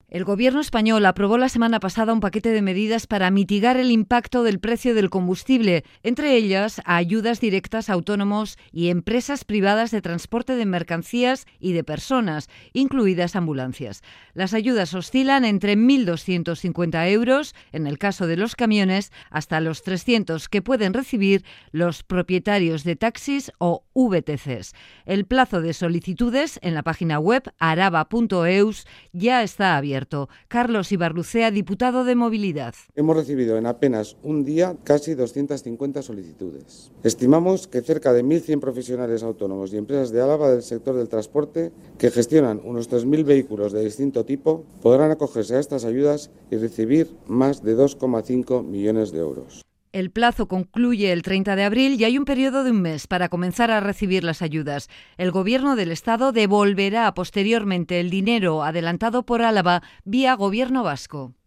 El Gobierno español aprobó la semana pasada un paquete de medidas para mitigar el impacto del precio del combustible, entre ellas ayudas directas a autónomos y empresas privadas de transporte de mercancías y de personas, incluidas ambulancias. Las ayudas oscilan entre 1.250 euros, en el caso de los camiones, hasta los 300 que pueden recibir los propietarios de taxis o VTCs. El plazo de solicitudes en la página web araba.eus ya está abierto. Carlos Ibarlucea, diputado de Movilidad. Hemos recibido en apenas un día casi 250 solicitudes. Estimamos que cerca de 1.100 profesionales autónomos y empresas de Álava del sector del transporte, que gestionan unos 3.000 vehículos de distinto tipo, podrán acogerse a estas ayudas y recibir más de 2,5 millones de euros. El plazo concluye el 30 de abril y hay un periodo de un mes para comenzar a recibir las ayudas. El Gobierno del Estado devolverá posteriormente el dinero adelantado por Álava vía Gobierno vasco.